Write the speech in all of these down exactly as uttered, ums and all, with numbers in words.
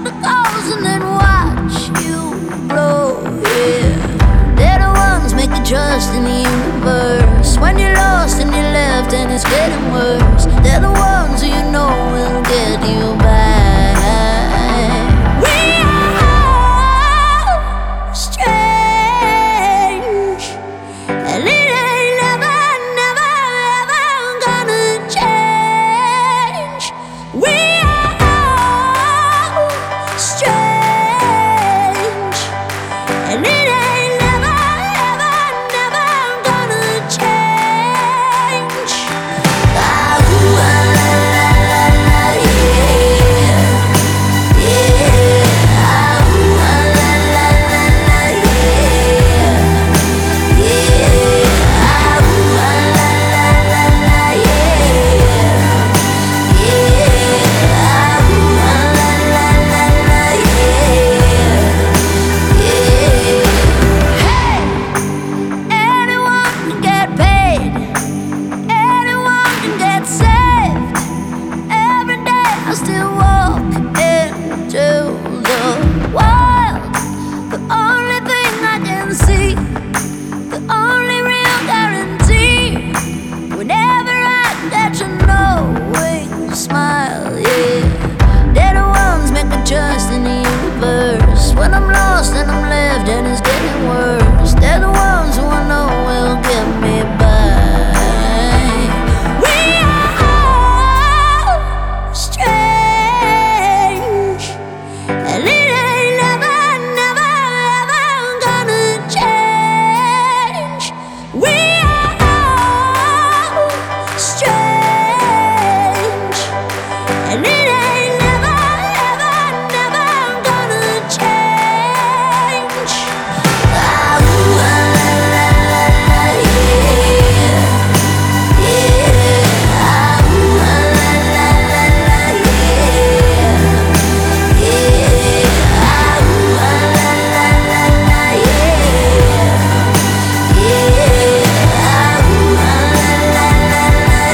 the calls and then watch you blow, yeah. They're the ones make you trust in the universe. When you're lost and you're left and it's getting worse, they're the ones who you know will get you back. We are strange, and it ain't never, never, ever gonna change. We are strange, and it ain't never, ever, never gonna change. Ah, ooh, ah, la, la, la, la, yeah, yeah. Ah, ooh, ah, la, la, la, la, yeah, yeah. Ah, ooh, ah, la, la, la, la, yeah, yeah. Ah, ooh, ah, la, la, la, la, yeah, yeah. Hey! Anyone can get paid, anyone can get saved. Every day I still walk into the wild. The only thing I can see, the only real guarantee. Whenever I get your knowing smile, yeah. They're the ones make me trust in the universe. When I'm lost and I'm left and it's getting worse, they're the ones who I know will get me back. We are strange, and it ain't never, never, ever gonna change. We are strange, and it ain't never, ever, never gonna change. Ah, ooh, ah, la, la, la, la, yeah, yeah. Ah, ooh, ah, la, la, la, la, yeah, yeah. Ah, ooh, ah, la, la, la, la, yeah, yeah. Ah, ooh, ah, la, la, la, la,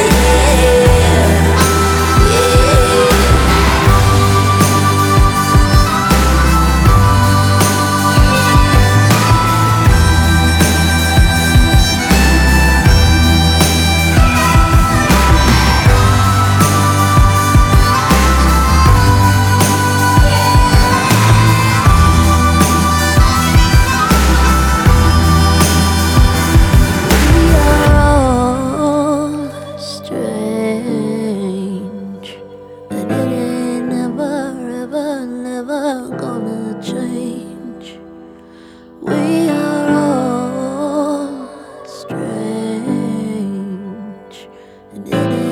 We are all strange, and it ain't never, ever, never gonna change. We are all strange, and it ain't